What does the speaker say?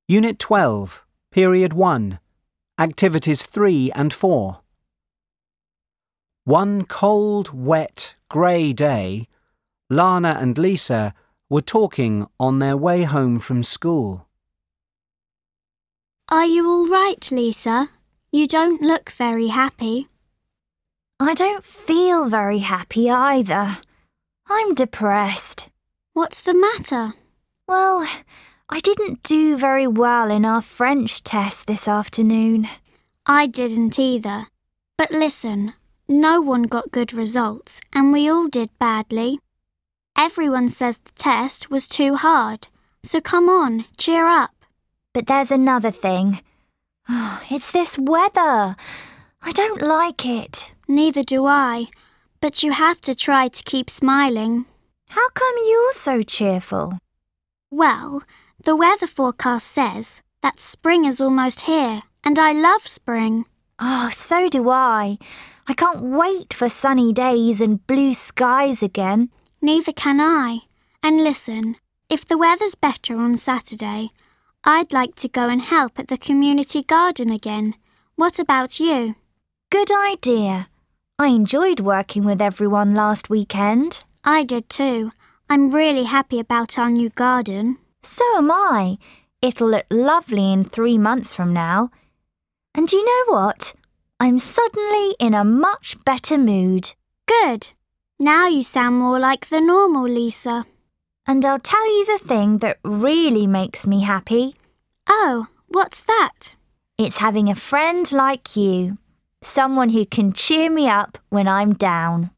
Unit 12, Period 1, Activities 3 and 4. One cold, wet, grey day, Lana and Lisa were talking on their way home from school. Are you all right, Lisa? You don't look very happy. I don't feel very happy either. I'm depressed. What's the matter? Well, I didn't do very well in our French test this afternoon. I didn't either. But listen, no one got good results and we all did badly. Everyone says the test was too hard, so come on, cheer up. But there's another thing. It's this weather. I don't like it. Neither do I, but you have to try to keep smiling. How come you're so cheerful? Well, the weather forecast says that spring is almost here, and I love spring. Oh, so do I. I can't wait for sunny days and blue skies again. Neither can I. And listen, if the weather's better on Saturday, I'd like to go and help at the community garden again. What about you? Good idea. I enjoyed working with everyone last weekend. I did too. I'm really happy about our new garden. So am I. It'll look lovely in 3 months from now. And you know what? I'm suddenly in a much better mood. Good. Now you sound more like the normal Lisa. And I'll tell you the thing that really makes me happy. Oh, what's that? It's having a friend like you. Someone who can cheer me up when I'm down.